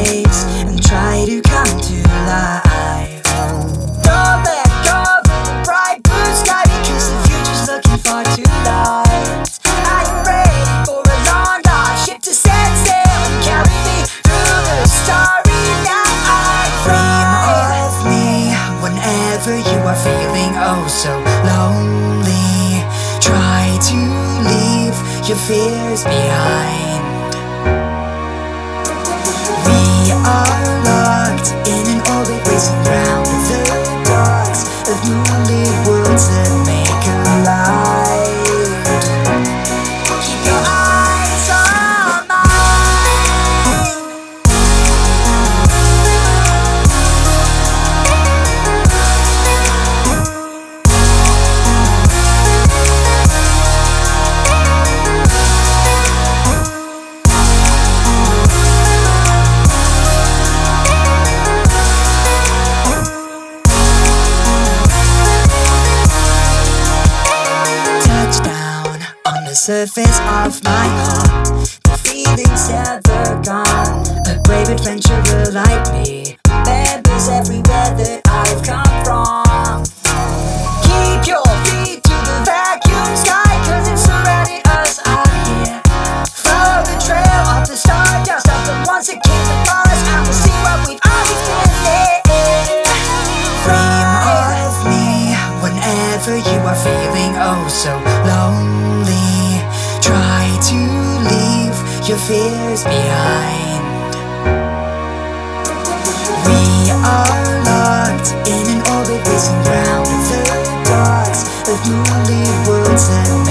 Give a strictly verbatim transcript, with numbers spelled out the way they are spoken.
waves and try to come to life. Don't let go of the bright blue sky, because the future's looking far too light. Are you ready for a long dive ship to set sail and carry me through the starry night? Dream of me whenever you are feeling oh so lonely. Try to leave your fears behind. We are locked in an orbit racing round the docks of moonlit worlds that make collide. Keep your eyes on mine. Touchdown on the surface of my heart. The feeling's never gone. A brave adventurer like me remembers everywhere that I've come from. Keep your feet to the vacuum sky, cause it's surrounding us out here. Follow the trail of the stardust of the ones that came before us, and we'll see what we've always been there. Dream of me whenever you are feeling oh so lonely. Try to leave your fears behind. We are locked in an orbit racing round the docks of moonlit worlds that